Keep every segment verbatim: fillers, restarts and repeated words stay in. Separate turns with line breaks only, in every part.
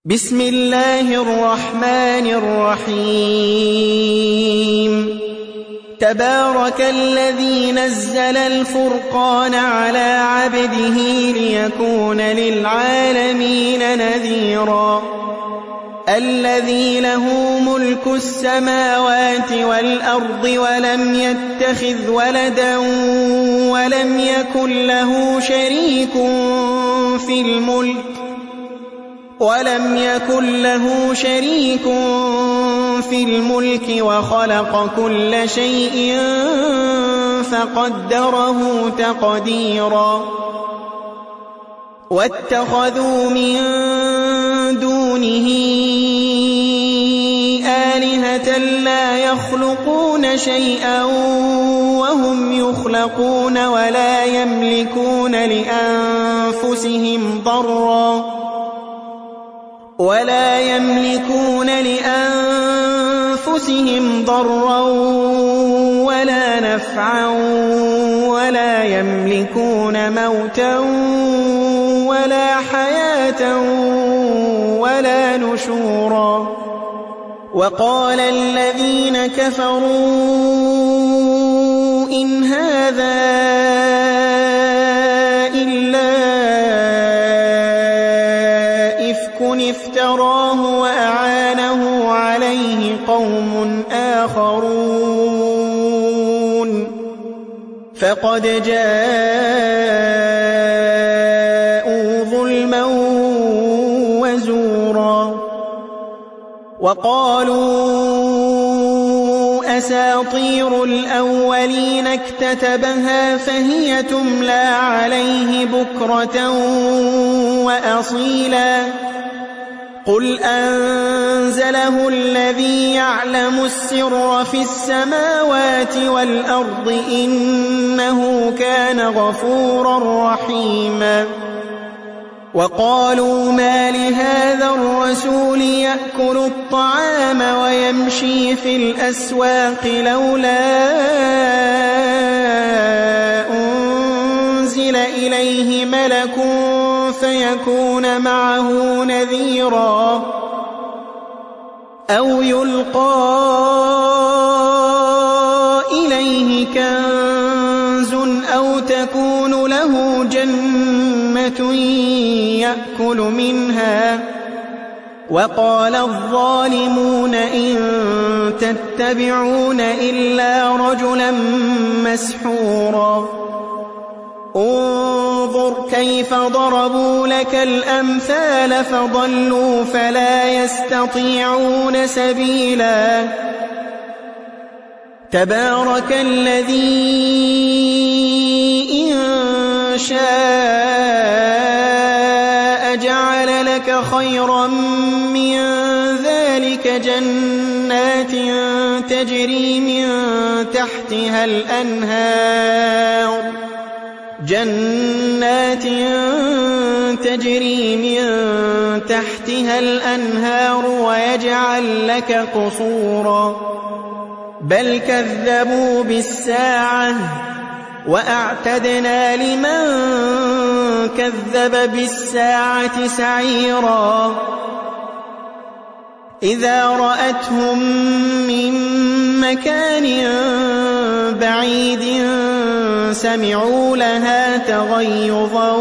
بسم الله الرحمن الرحيم تبارك الذي نزل الفرقان على عبده ليكون للعالمين نذيرا الذي له ملك السماوات والأرض ولم يتخذ ولدا ولم يكن له شريك في الملك ولم يكن له شريك في الملك وخلق كل شيء فقدره تقديرا واتخذوا من دونه آلهة لا يخلقون شيئا وهم يخلقون ولا يملكون لأنفسهم ضرا ولا يملكون لأنفسهم ضرا ولا نفعا ولا يملكون موتا ولا حياة ولا نشورا وقال الذين كفروا إن هذا إلا افتراه وأعانه عليه قوم آخرون فقد جاءوا ظلما وزورا وقالوا أساطير الأولين اكتتبها فهي تملى عليه بكرة وأصيلا قل أنزله الذي يعلم السر في السماوات والأرض إنه كان غفورا رحيما وقالوا ما لهذا الرسول يأكل الطعام ويمشي في الأسواق لولا أنزل إليه ملك فيكون معه نذيرا أو يلقى إليه كنز أو تكون له جنة يأكل منها وقال الظالمون إن تتبعون إلا رجلا مسحورا انظر كيف ضربوا لك الأمثال فضلوا فلا يستطيعون سبيلا تبارك الذي إن شاء جعل لك خيرا من ذلك جنات تجري من تحتها الأنهار جنات تجري من تحتها الأنهار ويجعل لك قصورا بل كذبوا بالساعة وأعتدنا لمن كذب بالساعة سعيرا إذا رأتهم من مكان بعيد سمعوا لها تغيظا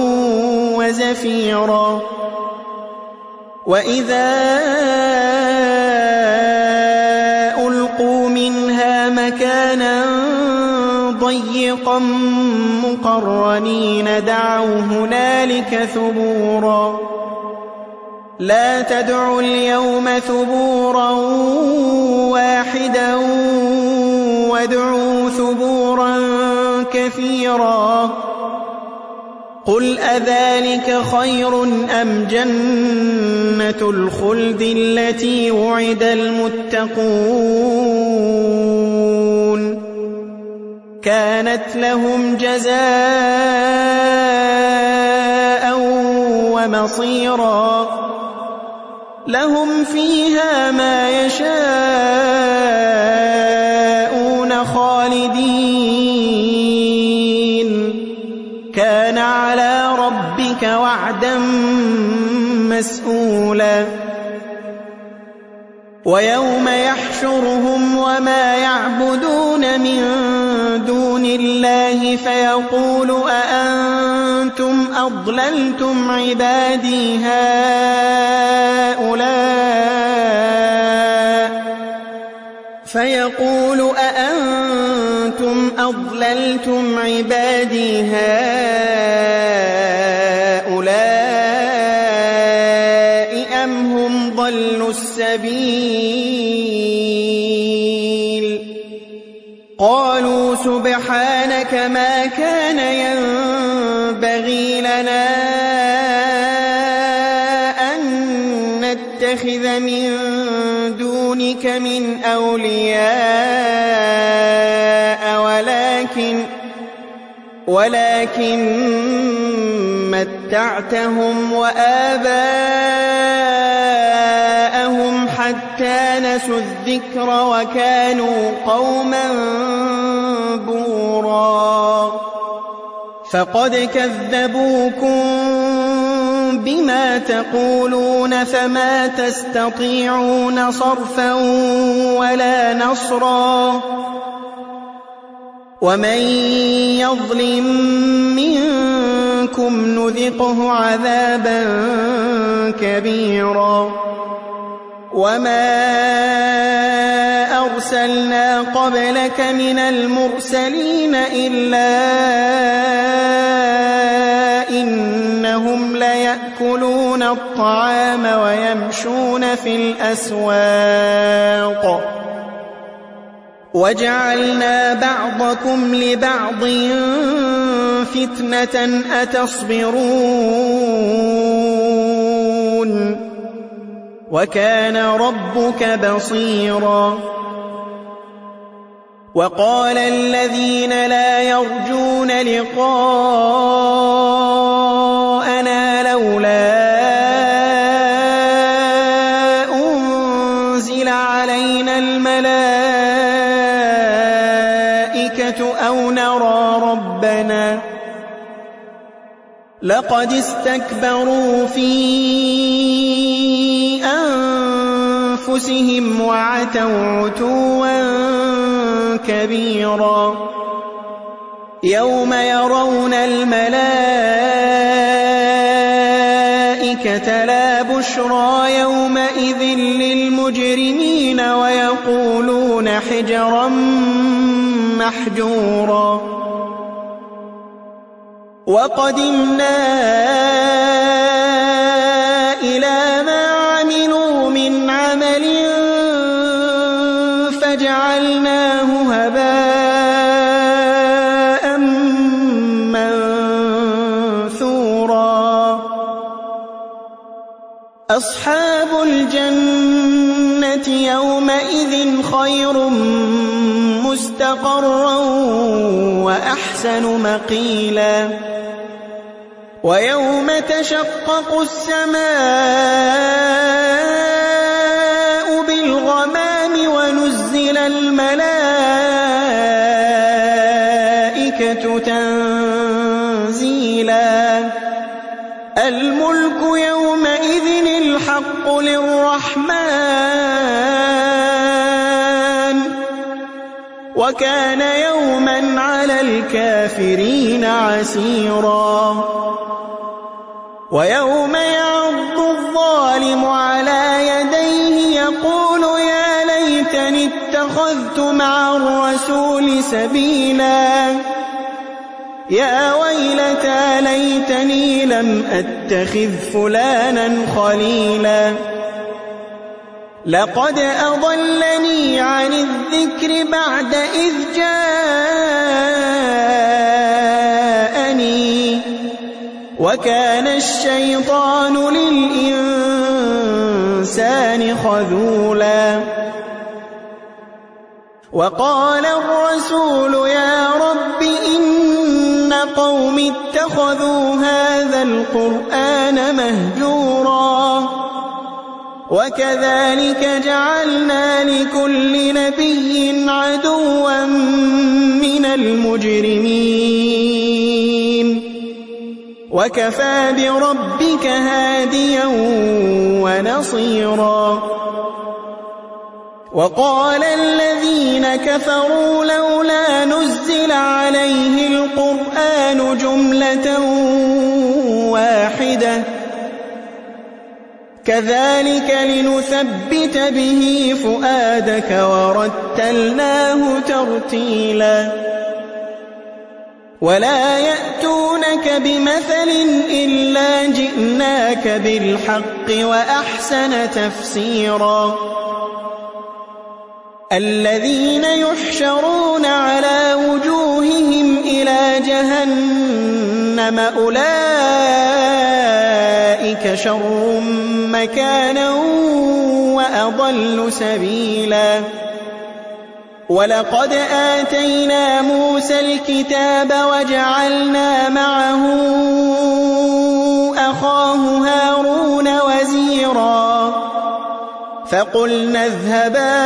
وزفيرا وإذا ألقوا منها مكانا ضيقا مقرنين دعوا هنالك ثبورا لا تدعوا اليوم ثبورا واحدا وادعوا ثبورا كثيرا قل أذلك خير أم جنة الخلد التي وعد المتقون كانت لهم جزاء ومصيرا لهم فيها ما يشاءون خالدين كان على ربك وعدا مسؤولا ويوم يحشرهم وما يعبدون من دون الله فيقول أأنتم أضللتم عبادي هؤلاء فيقول أأنتم أضللتم عبادي هؤلاء أم هم ضلوا السبيل قالوا سبحانك ما كان ينبغي لنا أن نتخذ من دونك من أولياء ولكن ولكن متعتهم وآباءهم حتى نسوا الذكر وكانوا قوما بورا فقد كذبوكم بما تقولون فما تستطيعون صرفا ولا نصرا ومن يظلم منكم نذقه عذابا كبيرا وما أرسلنا قبلك من المرسلين إلا إنهم ليأكلون الطعام ويمشون في الأسواق وجعلنا بعضكم لبعض فتنة أتصبرون وكان ربك بصيرا وقال الذين لا يرجون لقاءنا لولا أنزل علينا الملائكة أو نرى ربنا لقد استكبروا في أنفسهم وعتوا عتوا كبيرا يوم يرون الملائكة لا بشرى يومئذ للمجرمين ويقولون حجرا محجورا وقدمنا إلى ما عملوا من عمل فجعلناه هباء منثورا أصحاب الجنة يومئذ خير مستقرا وأحسن مقيلا ويوم تشقق السماء بالغمام ونزل الملائكة تنزيلا الملك يومئذ الحق للرحمن وكان يوما على الكافرين عسيرا ويوم يعض الظالم على يديه يقول يا ليتني اتخذت مع الرسول سبيلا يا ويلتى ليتني لم أتخذ فلانا خليلا لقد أضلني عن الذكر بعد إذ جاءني وكان الشيطان للإنسان خذولا وقال الرسول يا رب إن قوم اتخذوا هذا القرآن مهجورا وكذلك جعلنا لكل نبي عدوا من المجرمين وكفى بربك هاديا ونصيرا وقال الذين كفروا لولا نزل عليه القرآن جملة واحدة كذلك لنثبت به فؤادك ورتلناه ترتيلا ولا يأتونك بمثل إلا جئناك بالحق وأحسن تفسيرا الذين يحشرون على وجوههم إلى جهنم أولئك شر مكانا وأضل سبيلا ولقد آتينا موسى الكتاب وجعلنا معه أخاه هارون وزيرا فقلنا اذهبا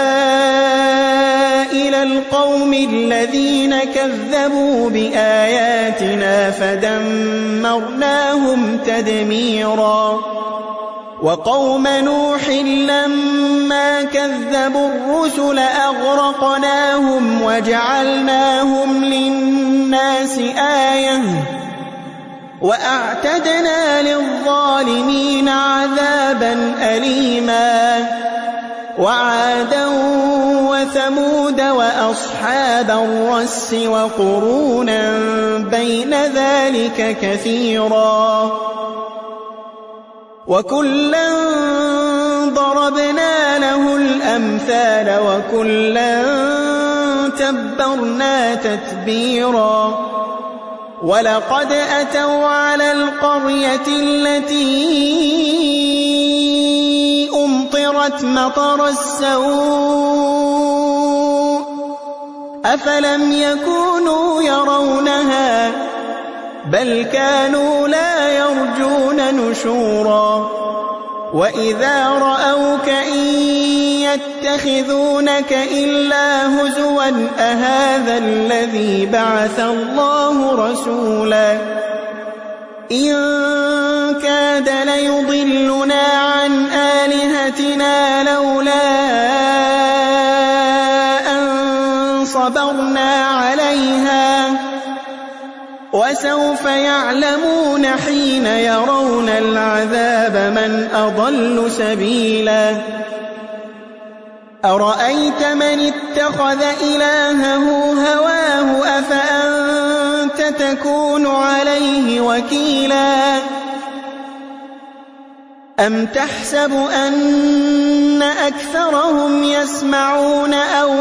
إلى القوم الذين كذبوا بآياتنا فدمرناهم تدميرا وقوم نوح لما كذبوا الرسل أغرقناهم وجعلناهم للناس آية وأعتدنا للظالمين عذابا أليما وعادا وثمود وأصحاب الرس وقرونا بين ذلك كثيرا وكلا ضربنا له الأمثال وكلا تبرنا تتبيرا ولقد أتوا على القرية التي أمطرت مطر السوء أفلم يكونوا يرونها بل كانوا لا يرجون نشورا وإذا رأوك إن يتخذونك إلا هزوا أهذا الذي بعث الله رسولا إن كاد ليضلنا عن آلهتنا لولا أن صبرنا عليها وسوف يعلمون حين يرون العذاب من أضل سبيلا أرأيت من اتخذ إلهه هواه أفأنت تكون عليه وكيلا أم تحسب أن أكثرهم يسمعون أو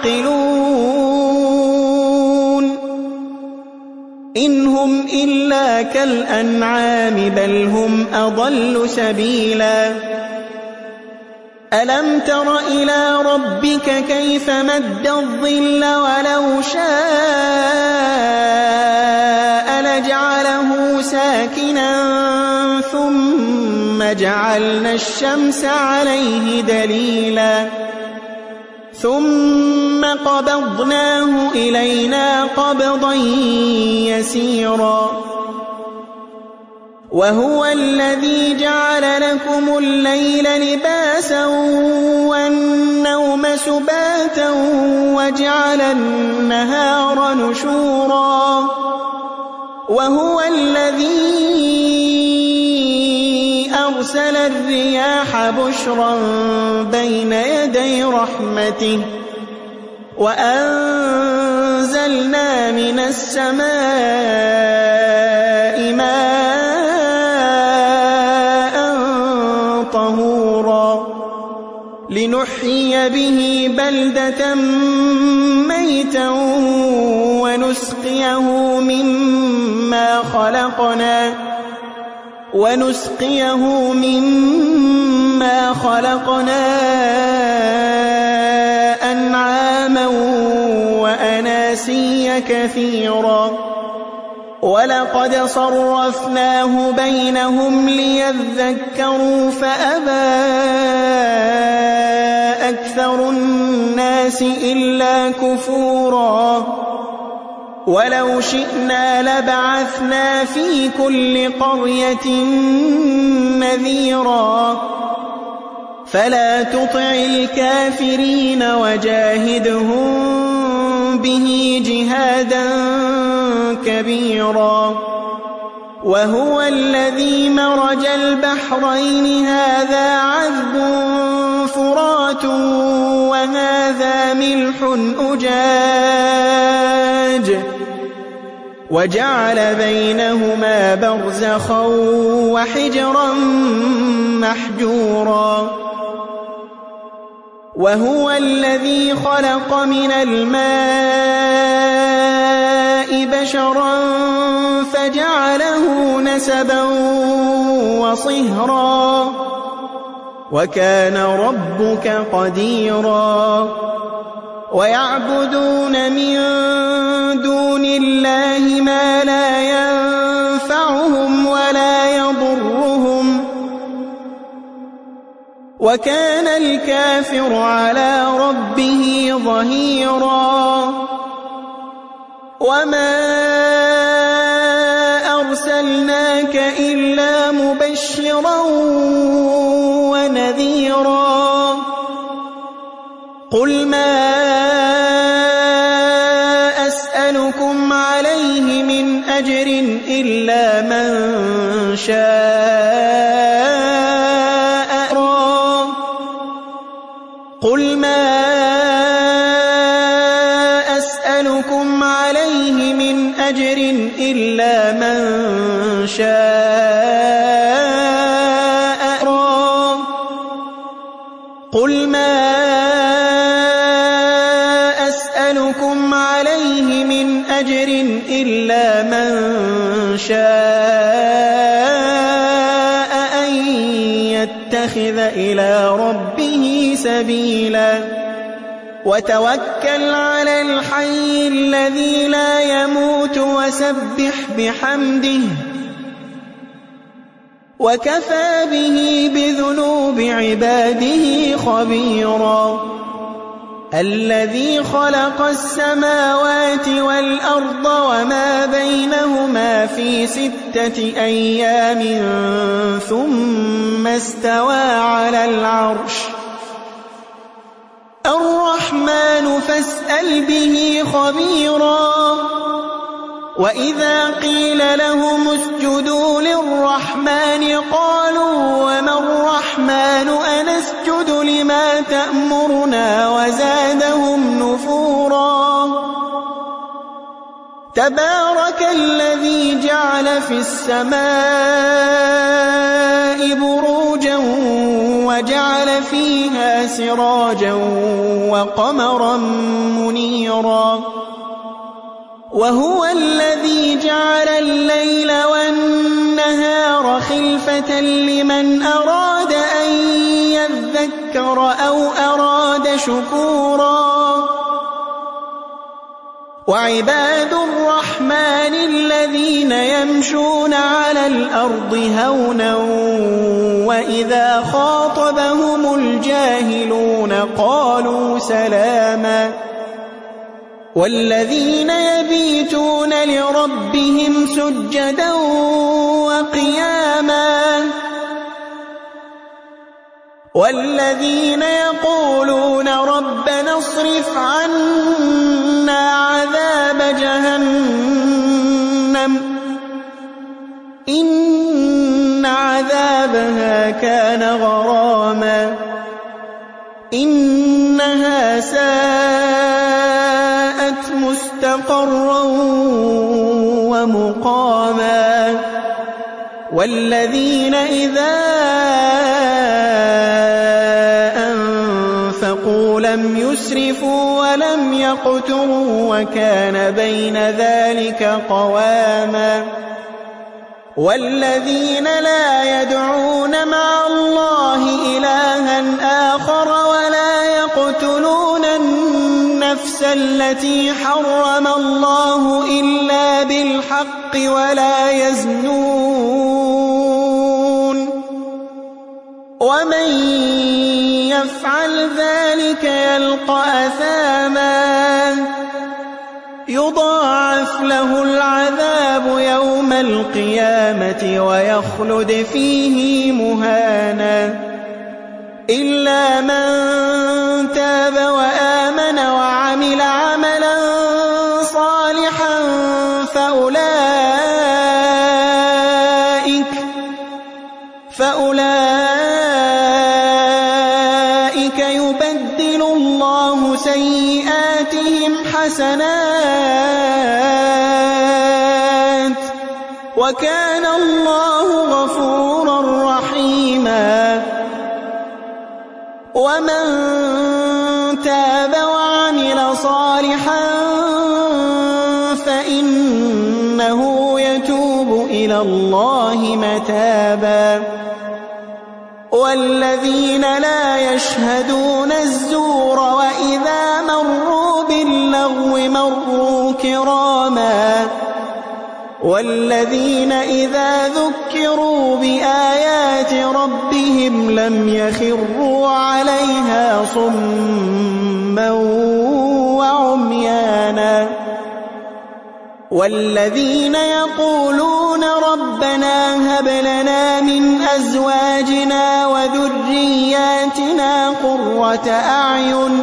يعقلون إن هم إلا كالأنعام بل هم أضل سبيلا ألم تر إلى ربك كيف مد الظل ولو شاء لجعله ساكنا ثم جعلنا الشمس عليه دليلا ثم قبضناه إلينا قبضا يسيرا وهو الذي جعل لكم الليل لباسا والنوم سباتا وجعل النهار نشورا وهو الذي أرسل الرياح بشرا بين يدي رحمته وأنزلنا من السماء ماء طهورا لنحيي به بلدة ميتا ونسقيه مما خلقنا ونسقيه مما خلقنا أنعاما وأناسيا كثيرا ولقد صرفناه بينهم ليذكروا فأبى أكثر الناس إلا كفورا ولو شئنا لبعثنا في كل قرية نذيرا فلا تطع الكافرين وجاهدهم به جهادا كبيرا وهو الذي مرج البحرين هذا عذب فرات وهذا ملح أجاج وجعل بينهما برزخا وحجرا محجورا وهو الذي خلق من الماء بشرا فجعله نسبا وصهرا وكان ربك قديرا ويعبدون من دون الله ما لا ينفعهم ولا يضرهم وكان الكافر على ربه ظهيرا وما أرسلناك إلا مبشرا ونذيرا قل ما أسألكم عليه من أجر إلا من شاء قل ما أسألكم عليه من أجر إلا من شاء قل ما أسألكم عليه من أجر إلا من شاء أن يتخذ إلى ربه سبيلا وتوكل على الحي الذي لا يموت وسبح بحمده وكفى به بذنوب عباده خبيرا الذي خلق السماوات والأرض وما بينهما في ستة أيام ثم استوى على العرش الرحمن فاسأل به خبيرا وإذا قيل لهم اسجدوا للرحمن قالوا وما الرحمن أنسجد لما تأمرنا وزادهم نفورا تبارك الذي جعل في السماء بروجا وجعل فيها سراجا وقمرا منيرا وهو الذي جعل الليل والنهار خلفة لمن أراد أن يذكر أو أراد شكورا وعباد الرحمن الذين يمشون على الأرض هونا وإذا خاطبهم الجاهلون قالوا سلاما والذين يبيتون لربهم سجدا وقياما والذين يقولون ربنا اصرف عنا عذاب جهنم إن عذابها كان غراما إنها ساءت مستقرا ومقاما والذين إذا أنفقوا لم يسرفوا ولم يقتروا وكان بين ذلك قواما والذين لا يدعون مع الله إلها آخر ولا يقتلون النفس التي حرم الله إلا بالحق ولا يزنون ومن يفعل ذلك يلقى أثاما يضاعف له العذاب يوم القيامة ويخلد فيه مهانا إلا من تاب وآمن وعمل عملا صالحا فأولئك فأولئك يبدل الله سيئاتهم حسنات وكان الله غفورا رحيما ومن تاب وعمل صالحا فإنه يتوب إلى الله متابا والذين لا يشهدون الزور وإذا مروا باللغو مروا كراما والذين إذا ذكروا بآيات ربهم لم يخروا عليها صما وعميانا والذين يقولون ربنا هب لنا من أزواجنا وذرياتنا قرة أعين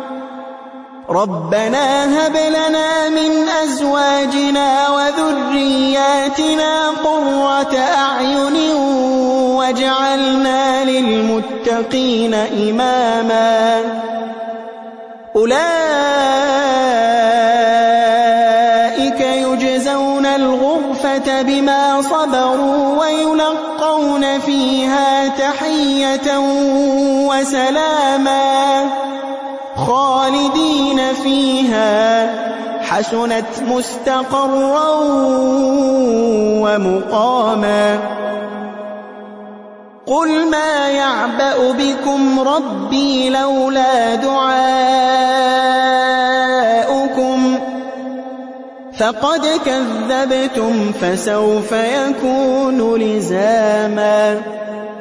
ربنا هب لنا من أزواجنا وذرياتنا قرة أعين واجعلنا للمتقين إماما أولئك يجزون الغرفة بما صبروا ويلقون فيها تحية وسلاما خالدين فيها حسنت مستقرا ومقاما قل ما يعبأ بكم ربي لولا دعاؤكم فقد كذبتم فسوف يكون لزاما